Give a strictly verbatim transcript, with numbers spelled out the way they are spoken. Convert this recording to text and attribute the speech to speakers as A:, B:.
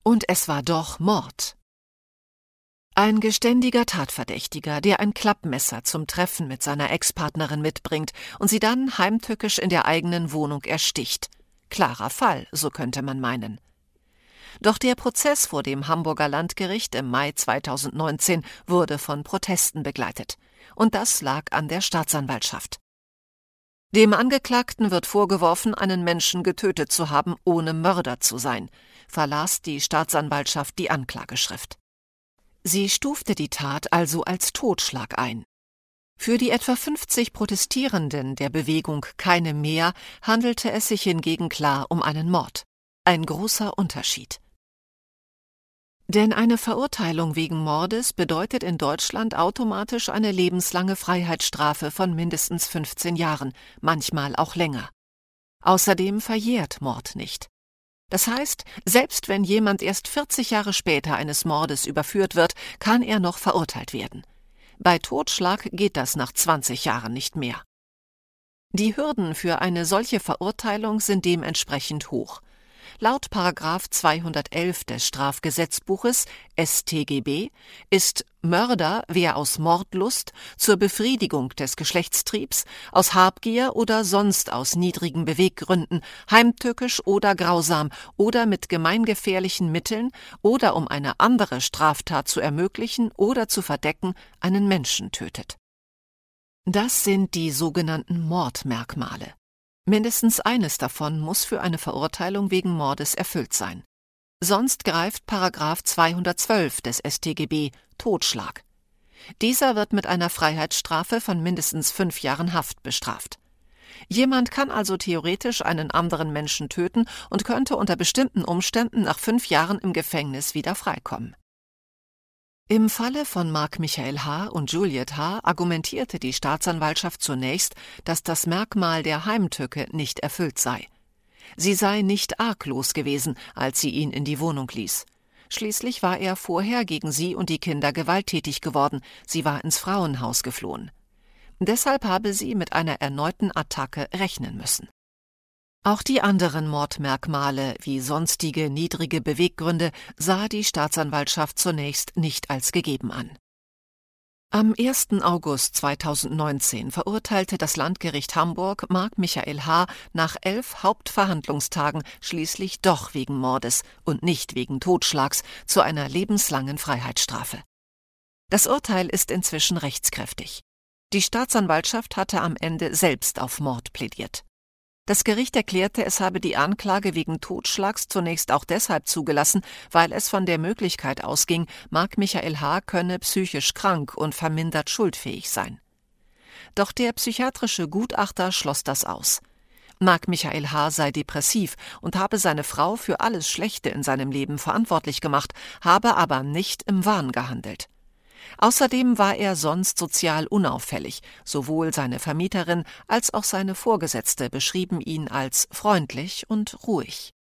A: Und es war doch Mord. Ein geständiger Tatverdächtiger, der ein Klappmesser zum Treffen mit seiner Ex-Partnerin mitbringt und sie dann heimtückisch in der eigenen Wohnung ersticht. Klarer Fall, so könnte man meinen. Doch der Prozess vor dem Hamburger Landgericht im Mai zweitausendneunzehn wurde von Protesten begleitet. Und das lag an der Staatsanwaltschaft. Dem Angeklagten wird vorgeworfen, einen Menschen getötet zu haben, ohne Mörder zu sein, verlas die Staatsanwaltschaft die Anklageschrift. Sie stufte die Tat also als Totschlag ein. Für die etwa fünfzig Protestierenden der Bewegung Keine Mehr handelte es sich hingegen klar um einen Mord. Ein großer Unterschied. Denn eine Verurteilung wegen Mordes bedeutet in Deutschland automatisch eine lebenslange Freiheitsstrafe von mindestens fünfzehn Jahren, manchmal auch länger. Außerdem verjährt Mord nicht. Das heißt, selbst wenn jemand erst vierzig Jahre später eines Mordes überführt wird, kann er noch verurteilt werden. Bei Totschlag geht das nach zwanzig Jahren nicht mehr. Die Hürden für eine solche Verurteilung sind dementsprechend hoch. Laut Paragraph zweihundertelf des Strafgesetzbuches S t G B ist Mörder, wer aus Mordlust, zur Befriedigung des Geschlechtstriebs, aus Habgier oder sonst aus niedrigen Beweggründen, heimtückisch oder grausam oder mit gemeingefährlichen Mitteln oder um eine andere Straftat zu ermöglichen oder zu verdecken, einen Menschen tötet. Das sind die sogenannten Mordmerkmale. Mindestens eines davon muss für eine Verurteilung wegen Mordes erfüllt sein. Sonst greift Paragraph zweihundertzwölf des S t G B, Totschlag. Dieser wird mit einer Freiheitsstrafe von mindestens fünf Jahren Haft bestraft. Jemand kann also theoretisch einen anderen Menschen töten und könnte unter bestimmten Umständen nach fünf Jahren im Gefängnis wieder freikommen. Im Falle von Marc Michael H. und Juliet H. argumentierte die Staatsanwaltschaft zunächst, dass das Merkmal der Heimtücke nicht erfüllt sei. Sie sei nicht arglos gewesen, als sie ihn in die Wohnung ließ. Schließlich war er vorher gegen sie und die Kinder gewalttätig geworden, sie war ins Frauenhaus geflohen. Deshalb habe sie mit einer erneuten Attacke rechnen müssen. Auch die anderen Mordmerkmale wie sonstige niedrige Beweggründe sah die Staatsanwaltschaft zunächst nicht als gegeben an. Am ersten August zweitausendneunzehn verurteilte das Landgericht Hamburg Marc Michael H. nach elf Hauptverhandlungstagen schließlich doch wegen Mordes und nicht wegen Totschlags zu einer lebenslangen Freiheitsstrafe. Das Urteil ist inzwischen rechtskräftig. Die Staatsanwaltschaft hatte am Ende selbst auf Mord plädiert. Das Gericht erklärte, es habe die Anklage wegen Totschlags zunächst auch deshalb zugelassen, weil es von der Möglichkeit ausging, Marc Michael H. könne psychisch krank und vermindert schuldfähig sein. Doch der psychiatrische Gutachter schloss das aus. Marc Michael H. sei depressiv und habe seine Frau für alles Schlechte in seinem Leben verantwortlich gemacht, habe aber nicht im Wahn gehandelt. Außerdem war er sonst sozial unauffällig, sowohl seine Vermieterin als auch seine Vorgesetzte beschrieben ihn als freundlich und ruhig.